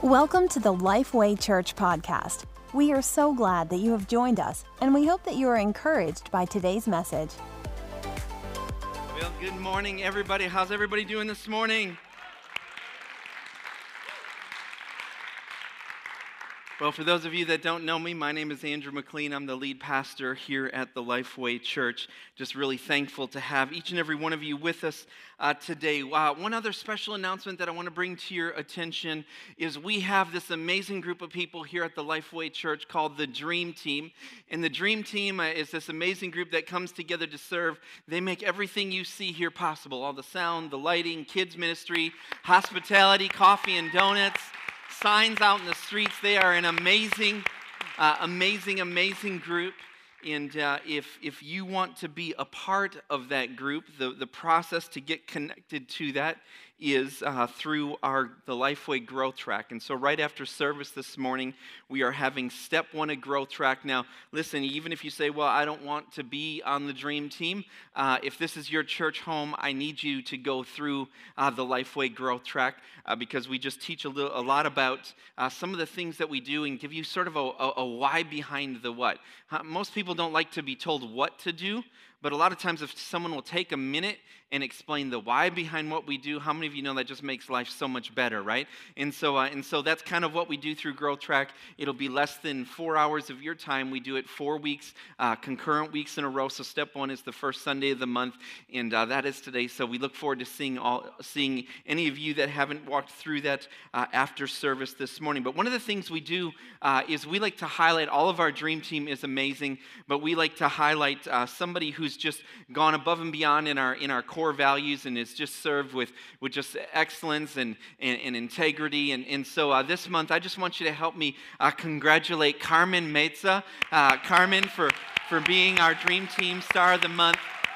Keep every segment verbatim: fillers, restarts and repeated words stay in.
Welcome to the Lifeway Church podcast. We are so glad that you have joined us, and we hope that you are encouraged by today's message. Well, good morning, everybody. How's everybody doing this morning? Well, for those of you that don't know me, my name is Andrew McLean. I'm the lead pastor here at the Lifeway Church. Just really thankful to have each and every one of you with us uh, today. Uh, one other special announcement that I want to bring to your attention is we have this amazing group of people here at the Lifeway Church called the Dream Team. And the Dream Team uh, is this amazing group that comes together to serve. They make everything you see here possible. All the sound, the lighting, kids ministry, hospitality, coffee and donuts, signs out in the streets. They are an amazing, uh, amazing, amazing group. And uh, if if you want to be a part of that group, the, the process to get connected to that is uh, through our the Lifeway Growth Track. And so right after service this morning, we are having Step One of Growth Track. Now, listen, even if you say, well, I don't want to be on the Dream Team, uh, if this is your church home, I need you to go through uh, the Lifeway Growth Track uh, because we just teach a, little, a lot about uh, some of the things that we do and give you sort of a, a, a why behind the what. Uh, most people don't like to be told what to do, but a lot of times if someone will take a minute and explain the why behind what we do, how many of you know that just makes life so much better, right? And so uh, and so that's kind of what we do through Growth Track. It'll be less than four hours of your time. We do it four weeks, uh, concurrent weeks in a row. So step one is the first Sunday of the month, and uh, that is today. So we look forward to seeing all, seeing any of you that haven't walked through that uh, after service this morning. But one of the things we do uh, is we like to highlight, all of our Dream Team is amazing, but we like to highlight uh, somebody who's just gone above and beyond in our in our core values and is just served with, with just excellence and, and, and integrity. And, and so uh, this month, I just want you to help me uh, congratulate Carmen Meza. Uh, Carmen for, for being our Dream Team Star of the Month.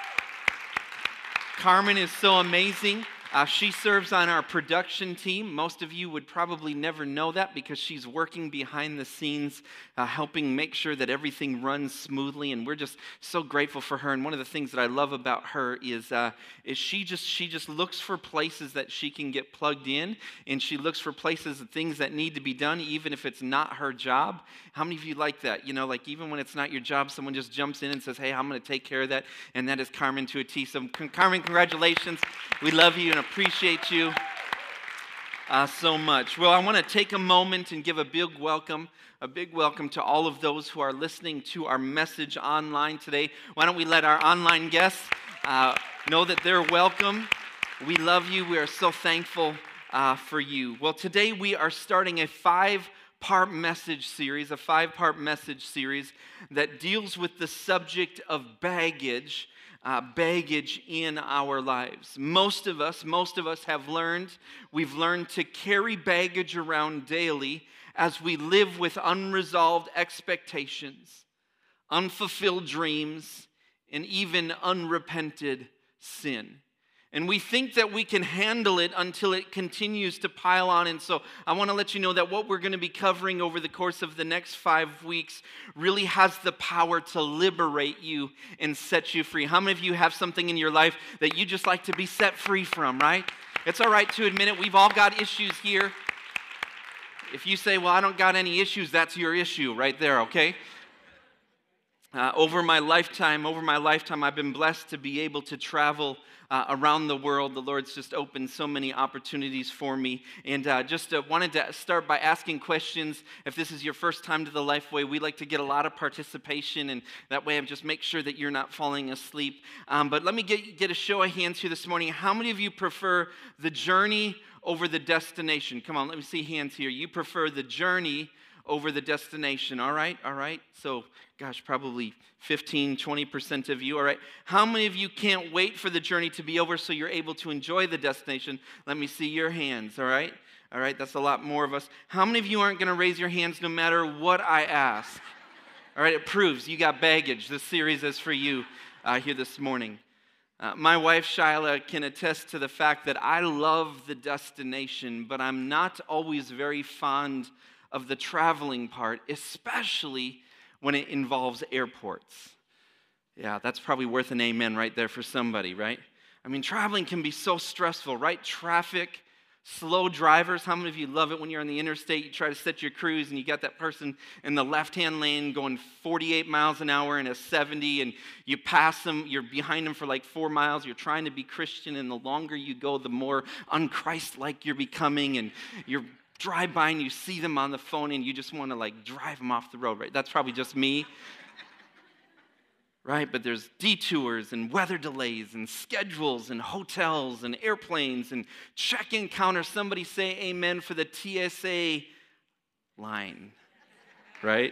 Carmen is so amazing. Uh, she serves on our production team. Most of you would probably never know that because she's working behind the scenes, uh, helping make sure that everything runs smoothly. And we're just so grateful for her. And one of the things that I love about her is uh, is she just she just looks for places that she can get plugged in, and she looks for places and things that need to be done, even if it's not her job. How many of you like that? You know, like even when it's not your job, someone just jumps in and says, "Hey, I'm going to take care of that," and that is Carmen to a T. So, Carmen, congratulations. We love you and appreciate you uh, so much. Well, I want to take a moment and give a big welcome, a big welcome to all of those who are listening to our message online today. Why don't we let our online guests uh, know that they're welcome. We love you. We are so thankful uh, for you. Well, today we are starting a five-part message series, a five-part message series that deals with the subject of baggage. Uh, baggage in our lives. Most of us, most of us have learned, we've learned to carry baggage around daily as we live with unresolved expectations, unfulfilled dreams, and even unrepented sin. And we think that we can handle it until it continues to pile on. And so I want to let you know that what we're going to be covering over the course of the next five weeks really has the power to liberate you and set you free. How many of you have something in your life that you just like to be set free from, right? It's all right to admit it. We've all got issues here. If you say, well, I don't got any issues, that's your issue right there, okay? Uh, over my lifetime, over my lifetime, I've been blessed to be able to travel Uh, around the world. The Lord's just opened so many opportunities for me. And uh, just uh, wanted to start by asking questions. If this is your first time to the Lifeway, we like to get a lot of participation, and that way I just make sure that you're not falling asleep. Um, but let me get, get a show of hands here this morning. How many of you prefer the journey over the destination? Come on, let me see hands here. You prefer the journey over the destination. All right, all right. So, gosh, probably fifteen, twenty percent of you. All right. How many of you can't wait for the journey to be over so you're able to enjoy the destination? Let me see your hands. All right. All right. That's a lot more of us. How many of you aren't going to raise your hands no matter what I ask? All right. It proves you got baggage. This series is for you uh, here this morning. Uh, my wife, Shyla, can attest to the fact that I love the destination, but I'm not always very fond of the traveling part, especially when it involves airports. Yeah, that's probably worth an amen right there for somebody, right? I mean, traveling can be so stressful, right? Traffic, Slow drivers, how many of you love it when you're on the interstate, you try to set your cruise and you got that person in the left-hand lane going forty-eight miles an hour in a seventy and you pass them, you're behind them for like four miles, you're trying to be Christian, and the longer you go, the more un-Christ-like you're becoming, and you're drive by and you see them on the phone and you just want to like drive them off the road, right? That's probably just me. Right? But there's detours and weather delays and schedules and hotels and airplanes and check-in counters. Somebody say amen for the T S A line, right?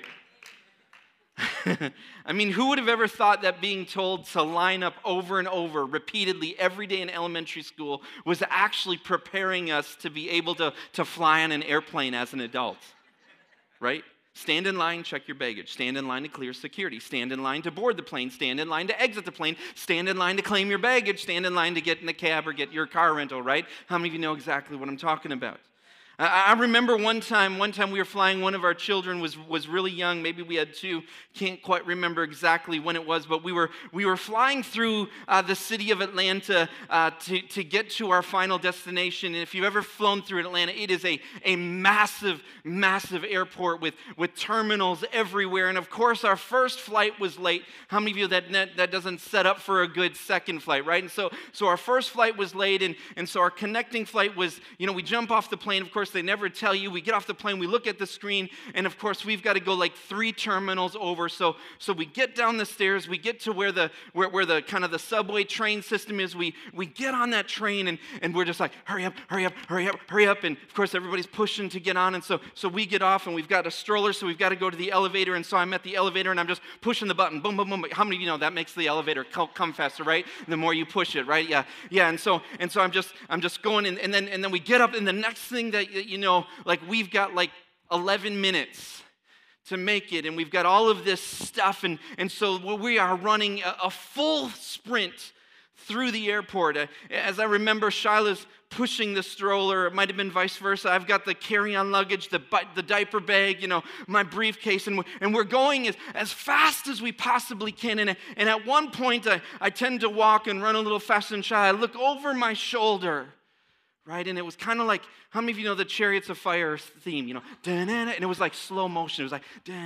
I mean, who would have ever thought that being told to line up over and over repeatedly every day in elementary school was actually preparing us to be able to, to fly on an airplane as an adult, right? Stand in line, check your baggage. Stand in line to clear security. Stand in line to board the plane. Stand in line to exit the plane. Stand in line to claim your baggage. Stand in line to get in the cab or get your car rental, right? How many of you know exactly what I'm talking about? I remember one time, one time we were flying, one of our children was, was really young, maybe we had two, can't quite remember exactly when it was, but we were we were flying through uh, the city of Atlanta uh, to, to get to our final destination. And if you've ever flown through Atlanta, it is a, a massive, massive airport with, with terminals everywhere. And of course, our first flight was late. How many of you that that, that doesn't set up for a good second flight, right? And so, so our first flight was late, and, and so our connecting flight was, you know, we jump off the plane, of course, they never tell you. We get off the plane, we look at the screen, and of course we've got to go like three terminals over. So so we get down the stairs, we get to where the where, where the kind of the subway train system is. We we get on that train, and, and we're just like, hurry up, hurry up, hurry up, hurry up. And of course everybody's pushing to get on. And so so we get off, and we've got a stroller, so we've got to go to the elevator. And so I'm at the elevator and I'm just pushing the button. Boom, boom, boom. How many of you know that makes the elevator come faster, right? The more you push it, right? Yeah. Yeah. And so and so I'm just I'm just going, and, and then and then we get up, and the next thing that you know, like we've got like eleven minutes to make it, and we've got all of this stuff, and, and so we are running a, a full sprint through the airport. Uh, as I remember, Shyla's pushing the stroller. It might have been vice versa. I've got the carry-on luggage, the the diaper bag, you know, my briefcase, and we're, and we're going as, as fast as we possibly can. And, and at one point, I, I tend to walk and run a little faster than Shyla. I look over my shoulder, right? And it was kind of like, how many of you know the Chariots of Fire theme? You know, and it was like slow motion. It was like,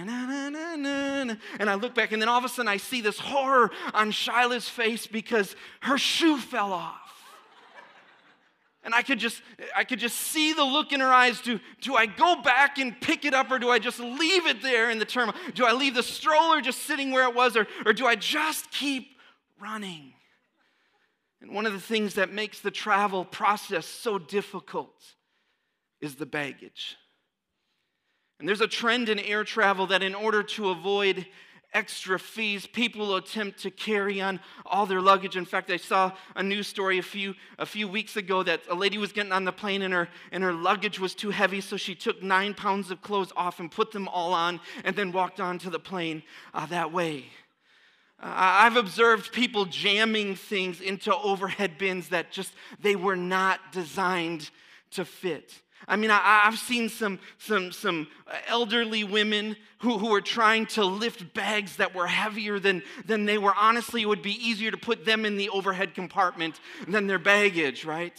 and I look back, and then all of a sudden I see this horror on Shyla's face because her shoe fell off. And I could just, I could just see the look in her eyes. Do, do I go back and pick it up, or do I just leave it there in the terminal? Do I leave the stroller just sitting where it was, or, or do I just keep running? And one of the things that makes the travel process so difficult is the baggage. And there's a trend in air travel that in order to avoid extra fees, people will attempt to carry on all their luggage. In fact, I saw a news story a few a few weeks ago that a lady was getting on the plane, and her and her luggage was too heavy, so she took nine pounds of clothes off and put them all on, and then walked onto the plane uh, that way. Uh, I've observed people jamming things into overhead bins that just, they were not designed to fit. I mean, I, I've seen some, some, some elderly women who, who were trying to lift bags that were heavier than, than they were. Honestly, it would be easier to put them in the overhead compartment than their baggage, right?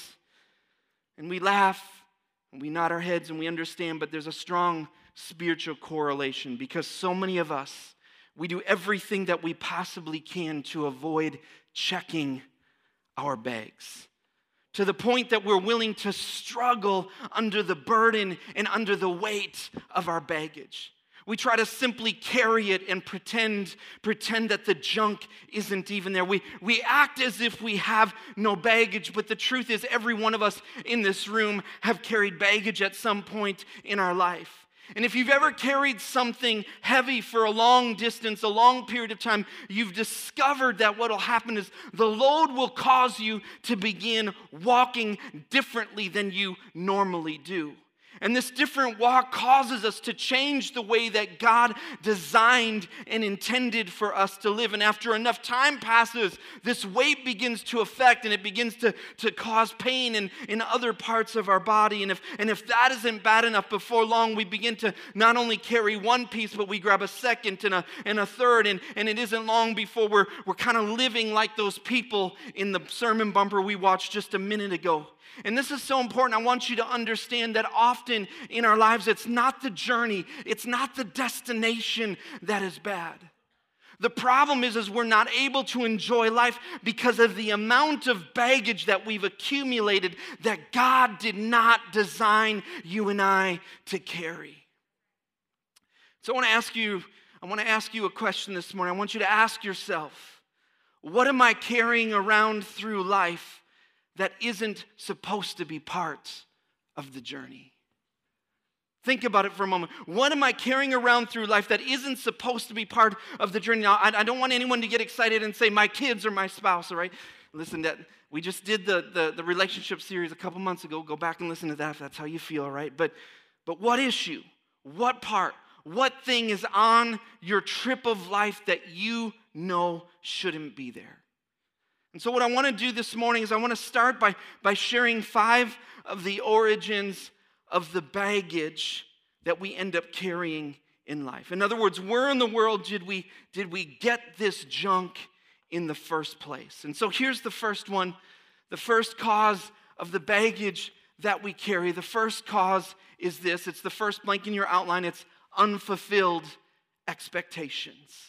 And we laugh, and we nod our heads, and we understand, but there's a strong spiritual correlation, because so many of us, we do everything that we possibly can to avoid checking our bags, to the point that we're willing to struggle under the burden and under the weight of our baggage. We try to simply carry it and pretend, pretend that the junk isn't even there. We, we act as if we have no baggage, but the truth is every one of us in this room have carried baggage at some point in our life. And if you've ever carried something heavy for a long distance, a long period of time, you've discovered that what will happen is the load will cause you to begin walking differently than you normally do. And this different walk causes us to change the way that God designed and intended for us to live. And after enough time passes, this weight begins to affect, and it begins to, to cause pain in, in other parts of our body. And if, and if that isn't bad enough, before long we begin to not only carry one piece, but we grab a second and a, and a third. And, and it isn't long before we're, we're kind of living like those people in the sermon bumper we watched just a minute ago. And this is so important. I want you to understand that often in our lives, it's not the journey, it's not the destination that is bad. The problem is, is we're not able to enjoy life because of the amount of baggage that we've accumulated that God did not design you and I to carry. So I want to ask you, I want to ask you a question this morning. I want you to ask yourself, what am I carrying around through life that isn't supposed to be part of the journey? Think about it for a moment. What am I carrying around through life that isn't supposed to be part of the journey? Now, I, I don't want anyone to get excited and say, my kids or my spouse, all right? Listen, that we just did the, the, the relationship series a couple months ago. Go back and listen to that if that's how you feel, all right? But, but what issue, what part, what thing is on your trip of life that you know shouldn't be there? And so what I want to do this morning is I want to start by, by sharing five of the origins of the baggage that we end up carrying in life. In other words, where in the world did we, did we get this junk in the first place? And so here's the first one. The first cause of the baggage that we carry. The first cause is this. It's the first blank in your outline. It's unfulfilled expectations.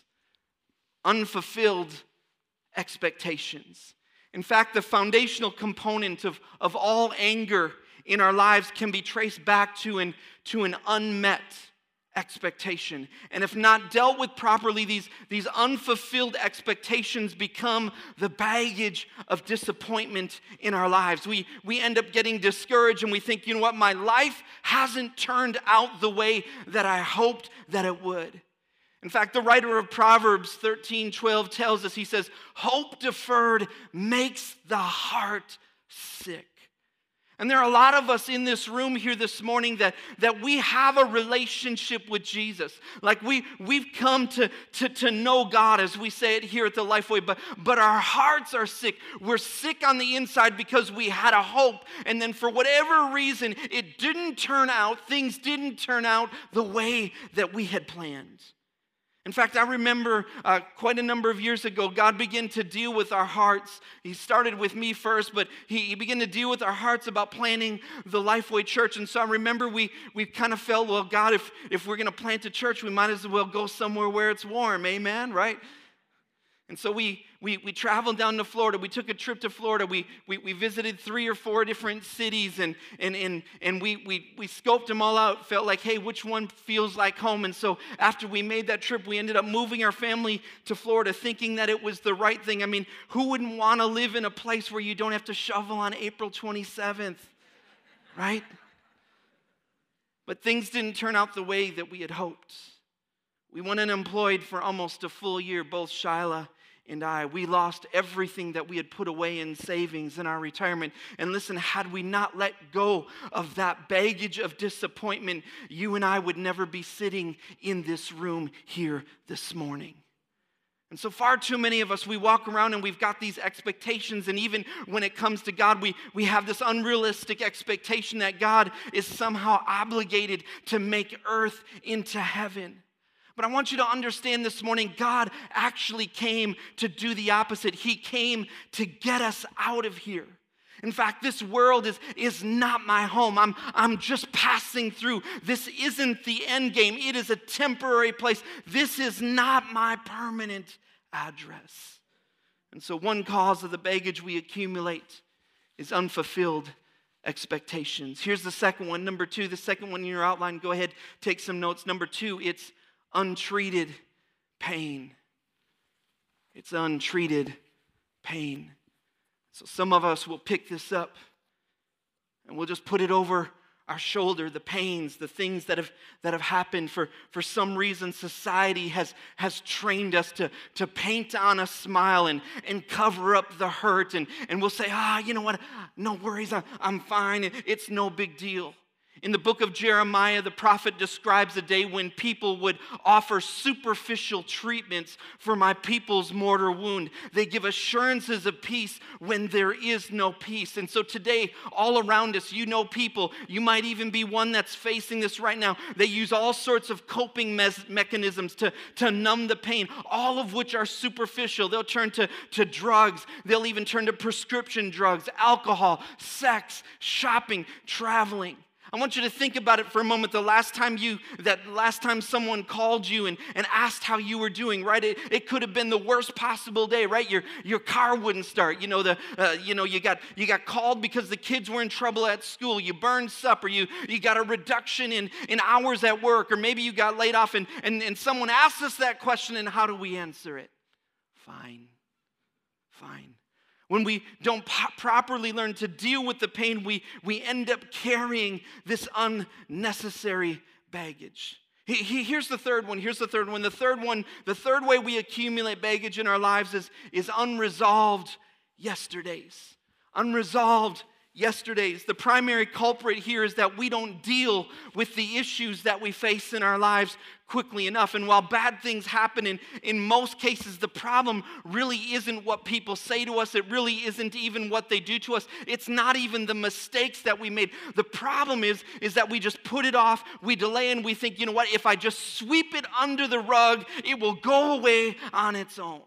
Unfulfilled expectations. In fact, the foundational component of, of all anger in our lives can be traced back to an, to an unmet expectation. And if not dealt with properly, these, these unfulfilled expectations become the baggage of disappointment in our lives. We, we end up getting discouraged and we think, you know what, my life hasn't turned out the way that I hoped that it would. In fact, the writer of Proverbs thirteen twelve tells us, he says, hope deferred makes the heart sick. And there are a lot of us in this room here this morning that, that we have a relationship with Jesus. Like we, we've come to, to, to know God, as we say it here at the Lifeway, but, but our hearts are sick. We're sick on the inside because we had a hope, and then for whatever reason, it didn't turn out, things didn't turn out the way that we had planned. In fact, I remember uh, quite a number of years ago, God began to deal with our hearts. He started with me first, but he, he began to deal with our hearts about planting the Lifeway Church. And so I remember we, we kind of felt, well, God, if, if we're going to plant a church, we might as well go somewhere where it's warm. Amen, right? And so we, we, we traveled down to Florida. We took a trip to Florida. We, we, we visited three or four different cities, and, and, and, and we, we, we scoped them all out, felt like, hey, which one feels like home? And so after we made that trip, we ended up moving our family to Florida, thinking that it was the right thing. I mean, who wouldn't want to live in a place where you don't have to shovel on April twenty-seventh, right? But things didn't turn out the way that we had hoped. We went unemployed for almost a full year, both Shyla and I. We lost everything that we had put away in savings in our retirement. And listen, had we not let go of that baggage of disappointment, you and I would never be sitting in this room here this morning. And so far too many of us, we walk around and we've got these expectations, and even when it comes to God, we, we have this unrealistic expectation that God is somehow obligated to make earth into heaven. But I want you to understand this morning, God actually came to do the opposite. He came to get us out of here. In fact, this world is, is not my home. I'm, I'm just passing through. This isn't the end game. It is a temporary place. This is not my permanent address. And so one cause of the baggage we accumulate is unfulfilled expectations. Here's the second one. Number two, the second one in your outline. Go ahead, take some notes. Number two, it's untreated pain. It's untreated pain. So some of us will pick this up and we'll just put it over our shoulder, the pains, the things that have that have happened. For, for some reason, society has, has trained us to, to paint on a smile and, and cover up the hurt. And, and we'll say, ah, you know what, no worries, I'm, I'm fine. It's no big deal. In the book of Jeremiah, the prophet describes a day when people would offer superficial treatments for my people's mortal wound. They give assurances of peace when there is no peace. And so today, all around us, you know people, you might even be one that's facing this right now. They use all sorts of coping mes- mechanisms to, to numb the pain, all of which are superficial. They'll turn to, to drugs. They'll even turn to prescription drugs, alcohol, sex, shopping, traveling. I want you to think about it for a moment. The last time you, that last time someone called you and, and asked how you were doing, right? It, it could have been the worst possible day, right? Your your car wouldn't start. You know, the uh, you know, you got you got called because the kids were in trouble at school. You burned supper. You you got a reduction in, in hours at work, or maybe you got laid off, and, and, and someone asked us that question, and how do we answer it? Fine. Fine. When we don't po- properly learn to deal with the pain, we, we end up carrying this unnecessary baggage. He, he, here's the third one. Here's the third one. The third one, the third way we accumulate baggage in our lives is, is unresolved yesterdays. Unresolved yesterdays. The primary culprit here is that we don't deal with the issues that we face in our lives quickly enough. And while bad things happen, in, in most cases, the problem really isn't what people say to us. It really isn't even what they do to us. It's not even the mistakes that we made. The problem is, is that we just put it off, we delay, and we think, you know what, if I just sweep it under the rug, it will go away on its own.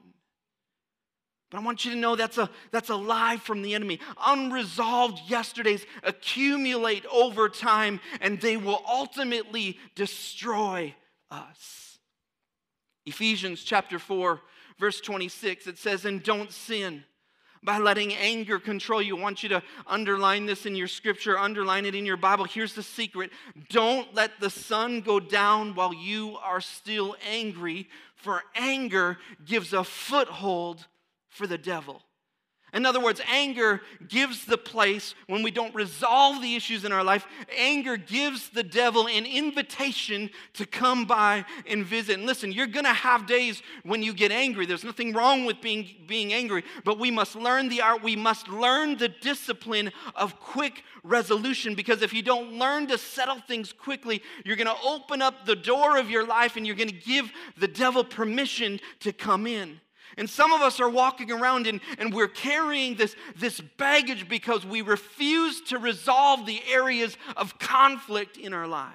But I want you to know that's a, that's a lie from the enemy. Unresolved yesterdays accumulate over time, and they will ultimately destroy us. Ephesians chapter four, verse twenty-six, it says, "And don't sin by letting anger control you." I want you to underline this in your scripture, underline it in your Bible. Here's the secret. Don't let the sun go down while you are still angry, for anger gives a foothold for the devil. In other words, anger gives the place, when we don't resolve the issues in our life, anger gives the devil an invitation to come by and visit. And listen, you're going to have days when you get angry. There's nothing wrong with being, being angry, but we must learn the art, we must learn the discipline of quick resolution, because if you don't learn to settle things quickly, you're going to open up the door of your life and you're going to give the devil permission to come in. And some of us are walking around and, and we're carrying this, this baggage because we refuse to resolve the areas of conflict in our lives.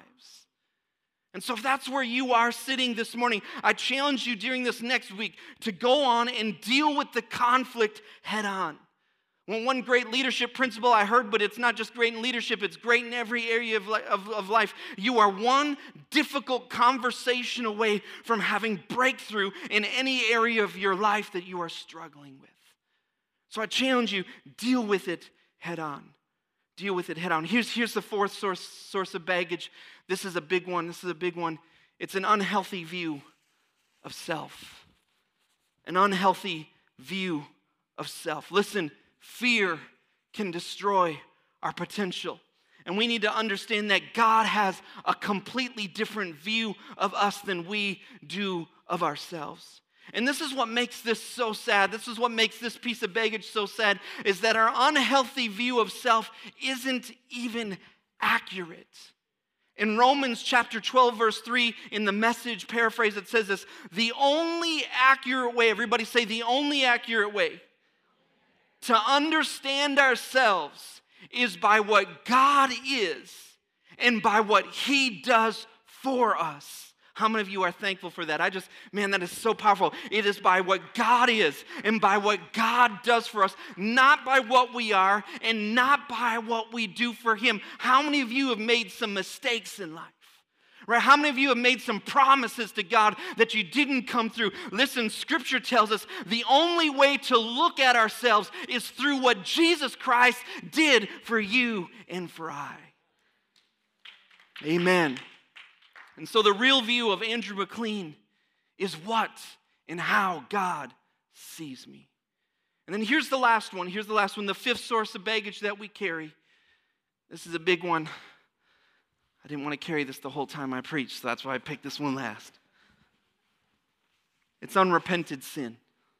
And so if that's where you are sitting this morning, I challenge you during this next week to go on and deal with the conflict head on. Well, one great leadership principle I heard, but it's not just great in leadership, it's great in every area of, li- of, of life. You are one difficult conversation away from having breakthrough in any area of your life that you are struggling with. So I challenge you, deal with it head on. Deal with it head on. Here's, here's the fourth source, source of baggage. This is a big one. This is a big one. It's an unhealthy view of self. An unhealthy view of self. Listen, fear can destroy our potential. And we need to understand that God has a completely different view of us than we do of ourselves. And this is what makes this so sad. This is what makes this piece of baggage so sad, is that our unhealthy view of self isn't even accurate. In Romans chapter twelve, verse three, in the Message paraphrase, it says this: the only accurate way, everybody say the only accurate way to understand ourselves is by what God is and by what He does for us. How many of you are thankful for that? I just, man, that is so powerful. It is by what God is and by what God does for us, not by what we are and not by what we do for Him. How many of you have made some mistakes in life? Right? How many of you have made some promises to God that you didn't come through? Listen, Scripture tells us the only way to look at ourselves is through what Jesus Christ did for you and for I. Amen. And so the real view of Andrew McLean is what and how God sees me. And then here's the last one. Here's the last one, the fifth source of baggage that we carry. This is a big one. I didn't want to carry this the whole time I preached, so that's why I picked this one last. It's unrepented sin.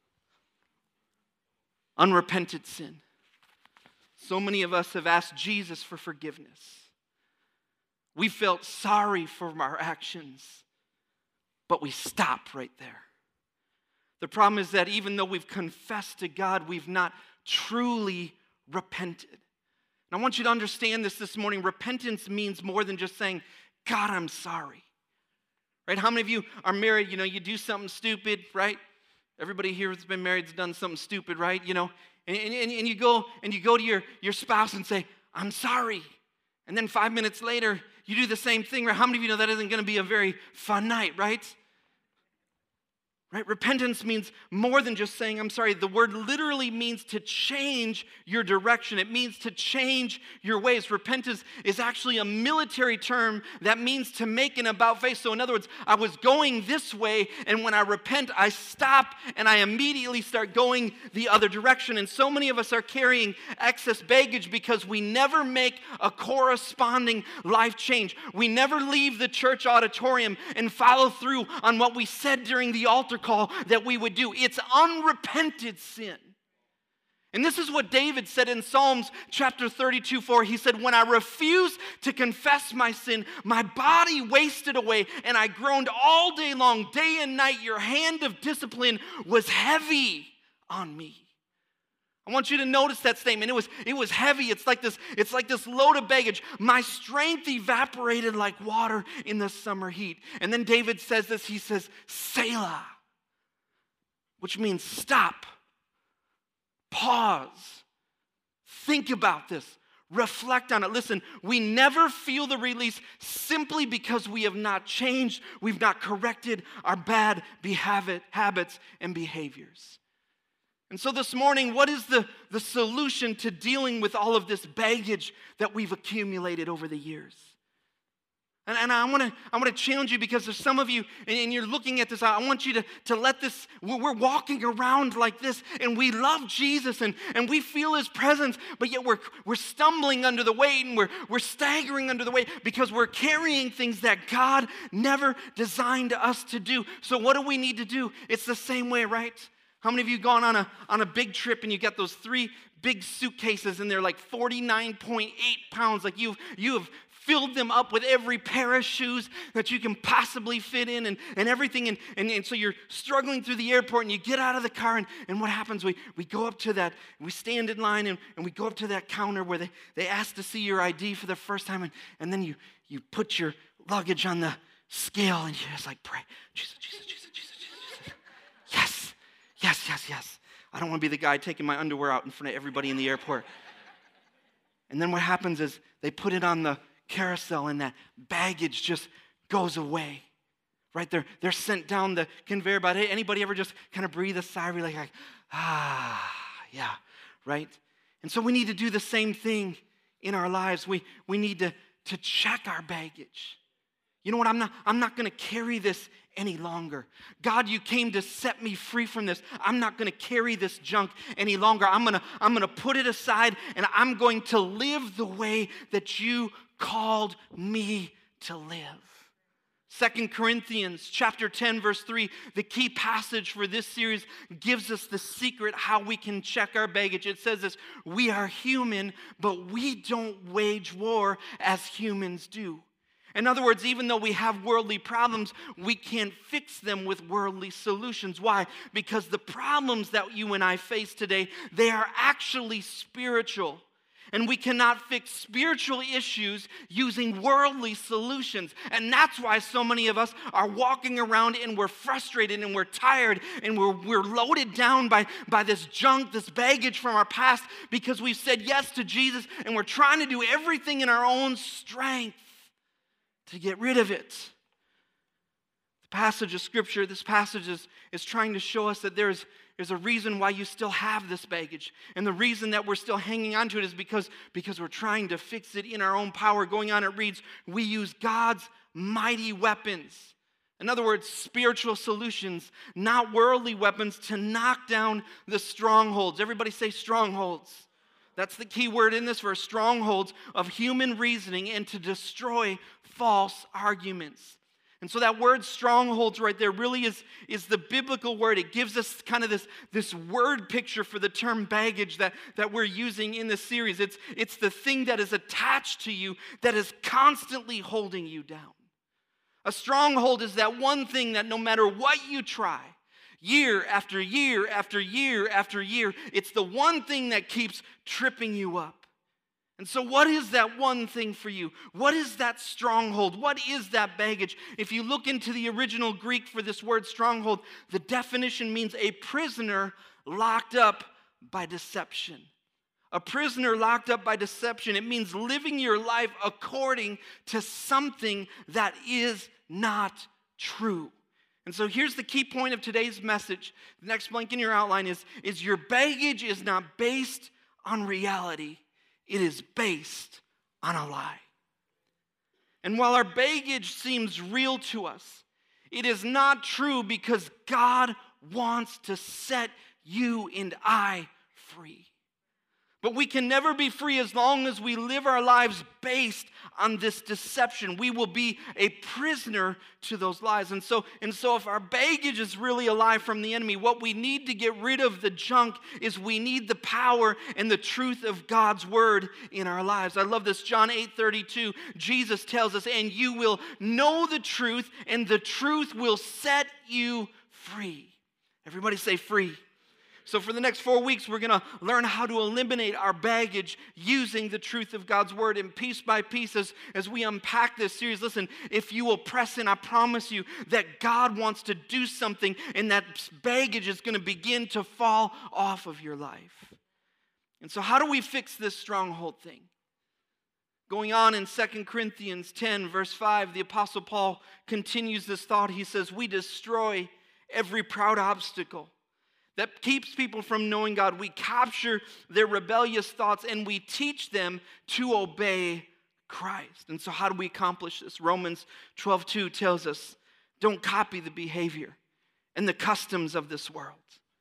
Unrepented sin. So many of us have asked Jesus for forgiveness. We felt sorry for our actions, but we stop right there. The problem is that even though we've confessed to God, we've not truly repented. And I want you to understand this this morning. Repentance means more than just saying, God, I'm sorry. Right? How many of you are married? You know, you do something stupid, right? Everybody here that's been married has done something stupid, right? You know, and, and, and you go and you go to your, your spouse and say, I'm sorry. And then five minutes later, you do the same thing, right? How many of you know that isn't going to be a very fun night, right? Right? Repentance means more than just saying, I'm sorry. The word literally means to change your direction. It means to change your ways. Repentance is actually a military term that means to make an about face. So in other words, I was going this way, and when I repent, I stop, and I immediately start going the other direction. And so many of us are carrying excess baggage because we never make a corresponding life change. We never leave the church auditorium and follow through on what we said during the altar call that we would do. It's unrepented sin. And this is what David said in Psalms chapter thirty-two four. He said, when I refused to confess my sin, my body wasted away, and I groaned all day long, day and night. Your hand of discipline was heavy on me. I want you to notice that statement. It was, it was heavy. It's like this, it's like this load of baggage. My strength evaporated like water in the summer heat. And then David says this, he says, Selah, which means stop, pause, think about this, reflect on it. Listen, we never feel the release simply because we have not changed, we've not corrected our bad habit, habits and behaviors. And so this morning, what is the, the solution to dealing with all of this baggage that we've accumulated over the years? And, and I want to I want to challenge you, because there's some of you, and, and you're looking at this, I want you to, to let this, we're walking around like this, and we love Jesus, and, and we feel his presence, but yet we're, we're stumbling under the weight, and we're, we're staggering under the weight, because we're carrying things that God never designed us to do. So what do we need to do? It's the same way, right? How many of you gone on a, on a big trip and you got those three big suitcases and they're like forty-nine point eight pounds, like you've, you have filled them up with every pair of shoes that you can possibly fit in and, and everything. And, and, and so you're struggling through the airport and you get out of the car, and, and what happens? We, we go up to that, we stand in line, and, and we go up to that counter where they, they ask to see your I D for the first time, and, and then you, you put your luggage on the scale and you just like pray, Jesus, Jesus, Jesus, Jesus, Jesus. Yes. Yes, yes, yes. I don't want to be the guy taking my underwear out in front of everybody in the airport. And then what happens is they put it on the carousel, and that baggage just goes away. Right? They're, they're sent down the conveyor belt. Hey, anybody ever just kind of breathe a sigh of relief, like, ah, yeah, right? And so we need to do the same thing in our lives. We, we need to, to check our baggage. You know what? I'm not, I'm not going to carry this any longer. God, you came to set me free from this. I'm not going to carry this junk any longer. I'm going to, I'm going to put it aside, and I'm going to live the way that you called me to live. Second Corinthians chapter ten, verse three, the key passage for this series, gives us the secret how we can check our baggage. It says this: we are human, but we don't wage war as humans do. In other words, even though we have worldly problems, we can't fix them with worldly solutions. Why? Because the problems that you and I face today, they are actually spiritual. And we cannot fix spiritual issues using worldly solutions. And that's why so many of us are walking around and we're frustrated and we're tired and we're, we're loaded down by, by this junk, this baggage from our past, because we've said yes to Jesus and we're trying to do everything in our own strength to get rid of it. The passage of Scripture, this passage is, is trying to show us that there's, there's a reason why you still have this baggage. And the reason that we're still hanging on to it is because, because we're trying to fix it in our own power. Going on, it reads, we use God's mighty weapons. In other words, spiritual solutions, not worldly weapons, to knock down the strongholds. Everybody say strongholds. That's the key word in this verse, strongholds of human reasoning, and to destroy false arguments. And And so that word strongholds right there really is, is the biblical word. It gives us kind of this, this word picture for the term baggage that, that we're using in this series. It's, it's the thing that is attached to you that is constantly holding you down. A stronghold is that one thing that no matter what you try, year after year after year after year, it's the one thing that keeps tripping you up. And so what is that one thing for you? What is that stronghold? What is that baggage? If you look into the original Greek for this word stronghold, the definition means a prisoner locked up by deception. A prisoner locked up by deception. It means living your life according to something that is not true. And so here's the key point of today's message. The next blank in your outline is, is your baggage is not based on reality. It is based on a lie. And while our baggage seems real to us, it is not true because God wants to set you and I free. But we can never be free as long as we live our lives based on this deception. We will be a prisoner to those lies. And so, and so if our baggage is really a lie from the enemy, what we need to get rid of the junk is we need the power and the truth of God's word in our lives. I love this. John eight thirty-two, Jesus tells us, and you will know the truth, and the truth will set you free. Everybody say free. So for the next four weeks, we're going to learn how to eliminate our baggage using the truth of God's word. And piece by piece, as, as we unpack this series, listen, if you will press in, I promise you that God wants to do something, and that baggage is going to begin to fall off of your life. And so how do we fix this stronghold thing? Going on in Second Corinthians ten, verse five, the Apostle Paul continues this thought. He says, we destroy every proud obstacle that keeps people from knowing God. We capture their rebellious thoughts and we teach them to obey Christ. And so how do we accomplish this? Romans twelve two tells us, don't copy the behavior and the customs of this world,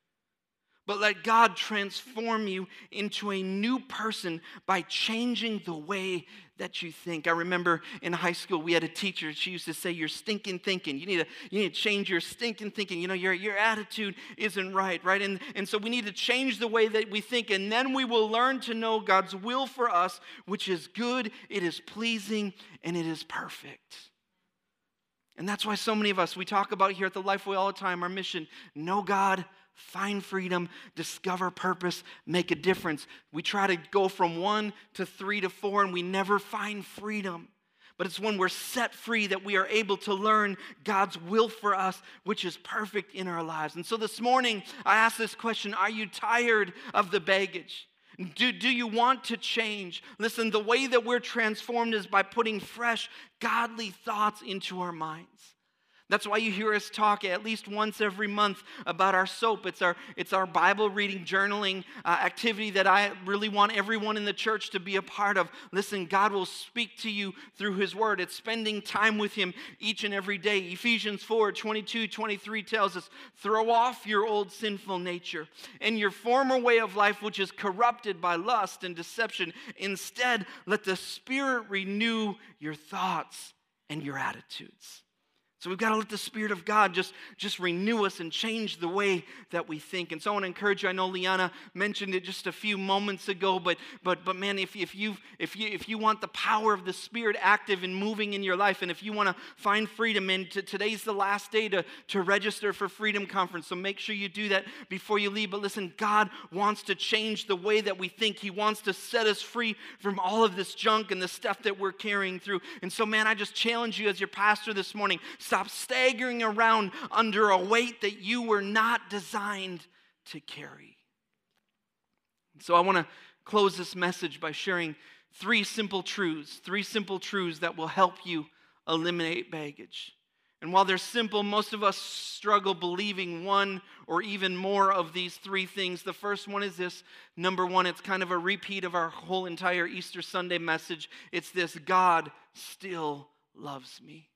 but let God transform you into a new person by changing the way that you think. I remember in high school, we had a teacher. She used to say, you're stinking thinking. You need to, you need to change your stinking thinking. You know, your, your attitude isn't right, right? And, and so we need to change the way that we think, and then we will learn to know God's will for us, which is good, it is pleasing, and it is perfect. And that's why so many of us, we talk about here at the Lifeway all the time, our mission, know God, find freedom, discover purpose, make a difference. We try to go from one to three to four, and we never find freedom. But it's when we're set free that we are able to learn God's will for us, which is perfect in our lives. And so this morning, I asked this question, are you tired of the baggage? Do, do you want to change? Listen, the way that we're transformed is by putting fresh, godly thoughts into our minds. That's why you hear us talk at least once every month about our SOAP. It's our, it's our Bible reading, journaling uh, activity that I really want everyone in the church to be a part of. Listen, God will speak to you through His Word. It's spending time with Him each and every day. Ephesians four twenty-two, twenty-three tells us, throw off your old sinful nature and your former way of life, which is corrupted by lust and deception. Instead, let the Spirit renew your thoughts and your attitudes. So we've got to let the Spirit of God just, just renew us and change the way that we think. And so I want to encourage you. I know Liana mentioned it just a few moments ago, but but but man, if if you if you if you want the power of the Spirit active and moving in your life, and if you want to find freedom, and to, today's the last day to, to register for Freedom Conference. So make sure you do that before you leave. But listen, God wants to change the way that we think. He wants to set us free from all of this junk and the stuff that we're carrying through. And so, man, I just challenge you as your pastor this morning. Stop staggering around under a weight that you were not designed to carry. So I want to close this message by sharing three simple truths, three simple truths that will help you eliminate baggage. And while they're simple, most of us struggle believing one or even more of these three things. The first one is this. Number one, it's kind of a repeat of our whole entire Easter Sunday message. It's this: God still loves me.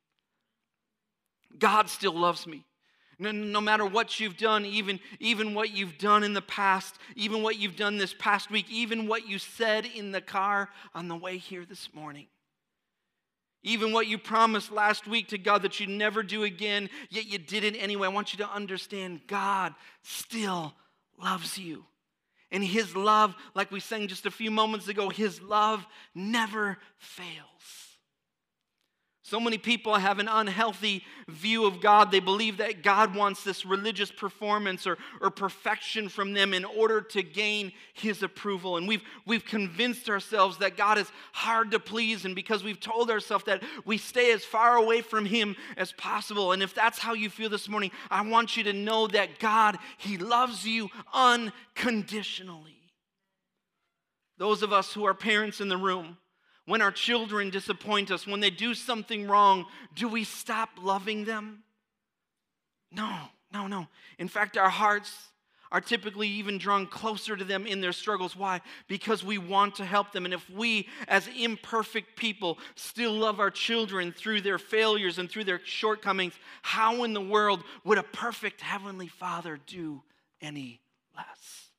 God still loves me. No, no matter what you've done, even, even what you've done in the past, even what you've done this past week, even what you said in the car on the way here this morning. Even what you promised last week to God that you'd never do again, yet you did it anyway. I want you to understand God still loves you. And His love, like we sang just a few moments ago, His love never fails. So many people have an unhealthy view of God. They believe that God wants this religious performance or, or perfection from them in order to gain His approval. And we've, we've convinced ourselves that God is hard to please, and because we've told ourselves that we stay as far away from Him as possible. And if that's how you feel this morning, I want you to know that God, He loves you unconditionally. Those of us who are parents in the room, when our children disappoint us, when they do something wrong, do we stop loving them? No, no, no. In fact, our hearts are typically even drawn closer to them in their struggles. Why? Because we want to help them. And if we, as imperfect people, still love our children through their failures and through their shortcomings, how in the world would a perfect Heavenly Father do any less?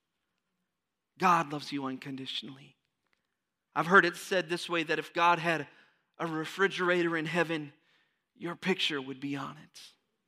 God loves you unconditionally. I've heard it said this way, that if God had a refrigerator in heaven, your picture would be on it.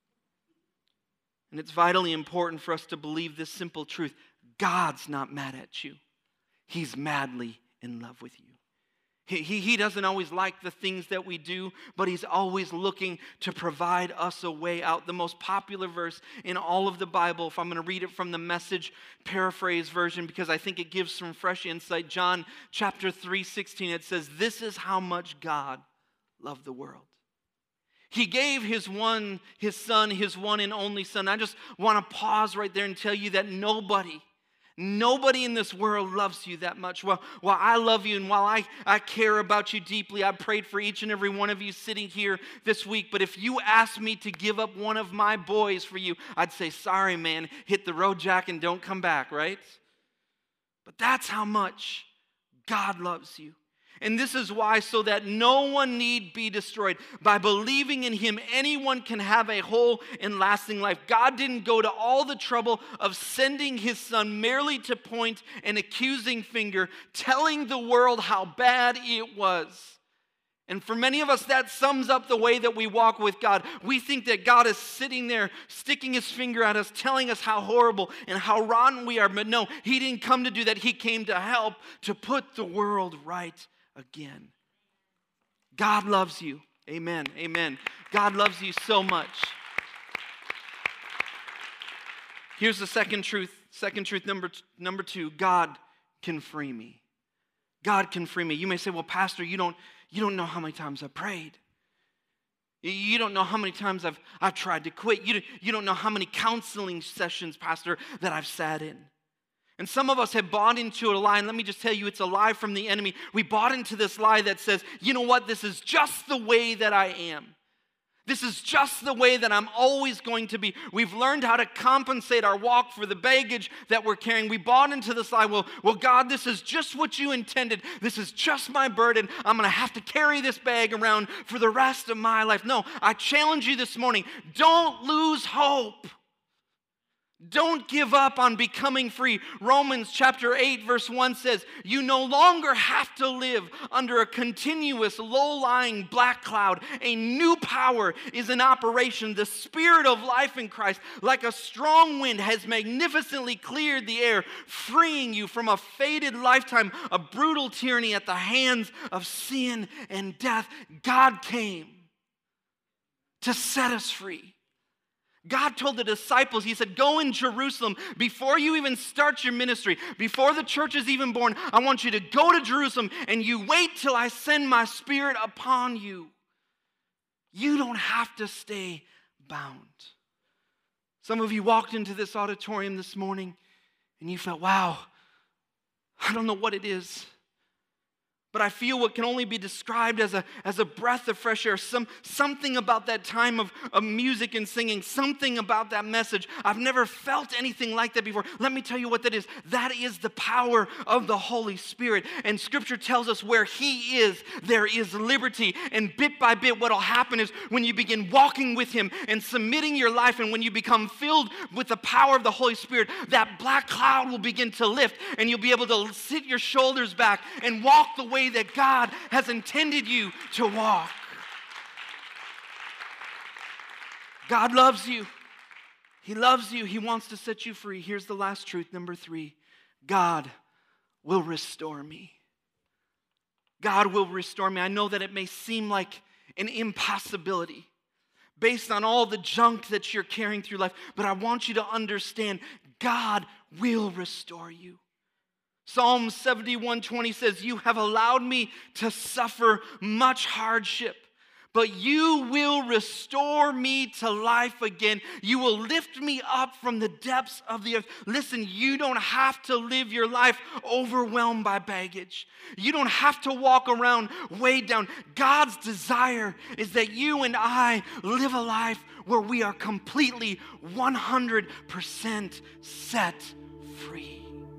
And it's vitally important for us to believe this simple truth. God's not mad at you. He's madly in love with you. He, he, he doesn't always like the things that we do, but He's always looking to provide us a way out. The most popular verse in all of the Bible, if I'm going to read it from the Message paraphrase version, because I think it gives some fresh insight. John chapter three sixteen, it says, "This is how much God loved the world. He gave His one, His Son, His one and only Son." I just want to pause right there and tell you that nobody, Nobody in this world loves you that much. Well, while I love you and while I, I care about you deeply, I prayed for each and every one of you sitting here this week. But if you asked me to give up one of my boys for you, I'd say, sorry, man, hit the road, Jack, and don't come back, right? But that's how much God loves you. And this is why, so that no one need be destroyed. By believing in Him, anyone can have a whole and lasting life. God didn't go to all the trouble of sending His Son merely to point an accusing finger, telling the world how bad it was. And for many of us, that sums up the way that we walk with God. We think that God is sitting there, sticking His finger at us, telling us how horrible and how rotten we are. But no, He didn't come to do that. He came to help, to put the world right again. God loves you. Amen. Amen. God loves you so much. Here's the second truth. Second truth number, number two. God can free me. God can free me. You may say, well, Pastor, you don't, you don't know how many times I've prayed. You don't know how many times I've, I've tried to quit. You, you don't know how many counseling sessions, Pastor, that I've sat in. And some of us have bought into a lie, and let me just tell you, it's a lie from the enemy. We bought into this lie that says, you know what, this is just the way that I am. This is just the way that I'm always going to be. We've learned how to compensate our walk for the baggage that we're carrying. We bought into this lie, well, well, God, this is just what you intended. This is just my burden. I'm going to have to carry this bag around for the rest of my life. No, I challenge you this morning, don't lose hope. Don't give up on becoming free. Romans chapter eight verse one says, you no longer have to live under a continuous low-lying black cloud. A new power is in operation. The Spirit of life in Christ, like a strong wind, has magnificently cleared the air, freeing you from a fated lifetime of brutal tyranny at the hands of sin and death. God came to set us free. God told the disciples, He said, go in Jerusalem before you even start your ministry, before the church is even born. I want you to go to Jerusalem and you wait till I send my Spirit upon you. You don't have to stay bound. Some of you walked into this auditorium this morning and you felt, wow, I don't know what it is, but I feel what can only be described as a, as a breath of fresh air. Some, something about that time of, of music and singing, something about that message. I've never felt anything like that before. Let me tell you what that is. That is the power of the Holy Spirit. And Scripture tells us where He is, there is liberty. And bit by bit, what will happen is when you begin walking with Him and submitting your life, and when you become filled with the power of the Holy Spirit, that black cloud will begin to lift, and you'll be able to sit your shoulders back and walk the way that God has intended you to walk. God loves you. He loves you. He wants to set you free. Here's the last truth, number three. God will restore me. God will restore me. I know that it may seem like an impossibility based on all the junk that you're carrying through life, but I want you to understand God will restore you. Psalm seventy-one twenty says, you have allowed me to suffer much hardship, but you will restore me to life again. You will lift me up from the depths of the earth. Listen, you don't have to live your life overwhelmed by baggage. You don't have to walk around weighed down. God's desire is that you and I live a life where we are completely one hundred percent set free.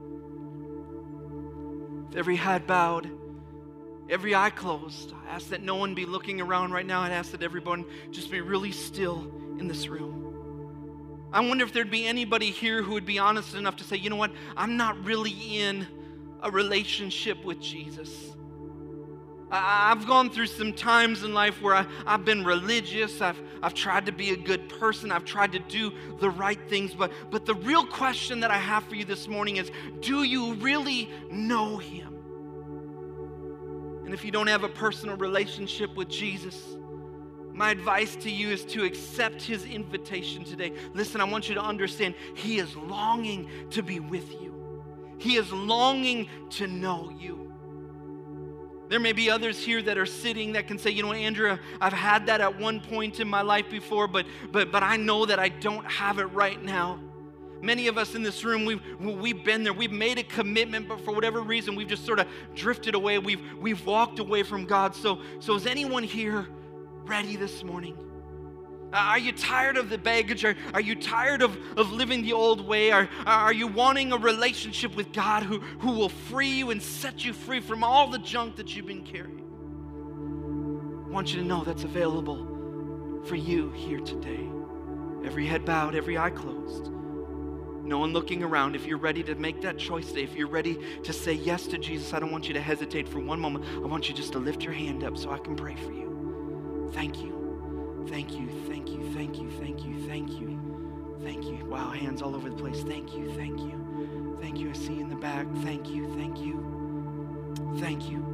With every head bowed, every eye closed, I ask that no one be looking around right now. I'd ask that everyone just be really still in this room. I wonder if there'd be anybody here who would be honest enough to say, you know what, I'm not really in a relationship with Jesus. I, I've gone through some times in life where I, I've been religious, I've, I've tried to be a good person, I've tried to do the right things, but, but the real question that I have for you this morning is, do you really know Him? And if you don't have a personal relationship with Jesus, my advice to you is to accept His invitation today. Listen, I want you to understand, He is longing to be with you. He is longing to know you. There may be others here that are sitting that can say, you know, Andrew, I've had that at one point in my life before, but but but I know that I don't have it right now. Many of us in this room, we've, we've been there. We've made a commitment, but for whatever reason, we've just sort of drifted away. We've, we've walked away from God. So, so is anyone here ready this morning? Uh, are you tired of the baggage? Are, are you tired of, of living the old way? Are, are you wanting a relationship with God who, who will free you and set you free from all the junk that you've been carrying? I want you to know that's available for you here today. Every head bowed, every eye closed. No one looking around. If you're ready to make that choice today, if you're ready to say yes to Jesus, I don't want you to hesitate for one moment. I want you just to lift your hand up so I can pray for you. Thank you. Thank you. Thank you. Thank you. Thank you. Thank you. Thank you. Wow, hands all over the place. Thank you. Thank you. Thank you. I see you in the back. Thank you. Thank you. Thank you.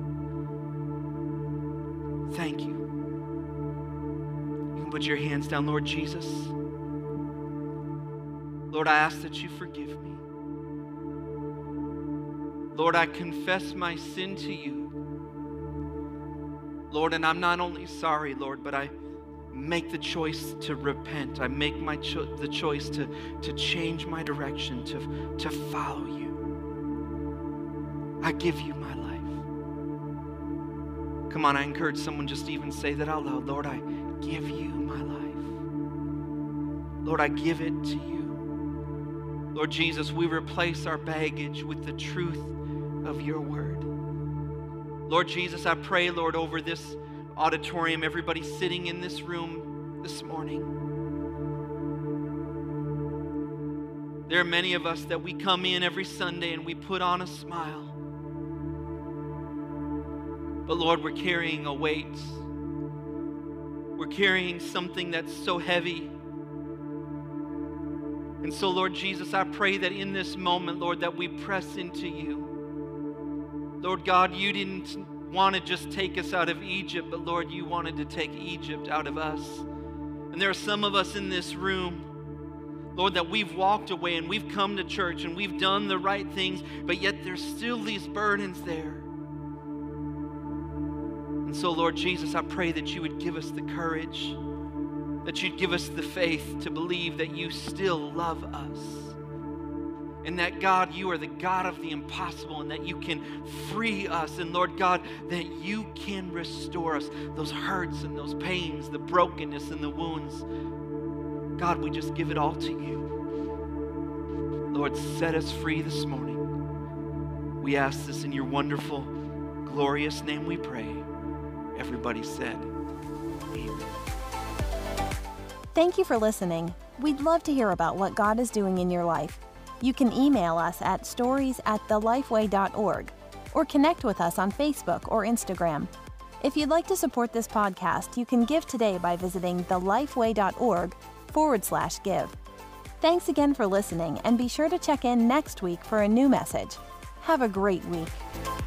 Thank you. You can put your hands down, Lord Jesus. Lord, I ask that you forgive me. Lord, I confess my sin to you. Lord, and I'm not only sorry, Lord, but I make the choice to repent. I make my cho- the choice to, to change my direction, to, to follow you. I give you my life. Come on, I encourage someone just to even say that out loud. Lord, I give you my life. Lord, I give it to you. Lord Jesus, we replace our baggage with the truth of your word. Lord Jesus, I pray, Lord, over this auditorium, everybody sitting in this room this morning. There are many of us that we come in every Sunday and we put on a smile. But Lord, we're carrying a weight. We're carrying something that's so heavy. And so, Lord Jesus, I pray that in this moment, Lord, that we press into you. Lord God, you didn't want to just take us out of Egypt, but Lord, you wanted to take Egypt out of us. And there are some of us in this room, Lord, that we've walked away and we've come to church and we've done the right things, but yet there's still these burdens there. And so, Lord Jesus, I pray that you would give us the courage, that you'd give us the faith to believe that you still love us. And that, God, you are the God of the impossible and that you can free us. And, Lord God, that you can restore us. Those hurts and those pains, the brokenness and the wounds. God, we just give it all to you. Lord, set us free this morning. We ask this in your wonderful, glorious name we pray. Everybody said, amen. Thank you for listening. We'd love to hear about what God is doing in your life. You can email us at stories at the lifeway dot org or connect with us on Facebook or Instagram. If you'd like to support this podcast, you can give today by visiting the lifeway dot org forward slash give. Thanks again for listening, and be sure to check in next week for a new message. Have a great week.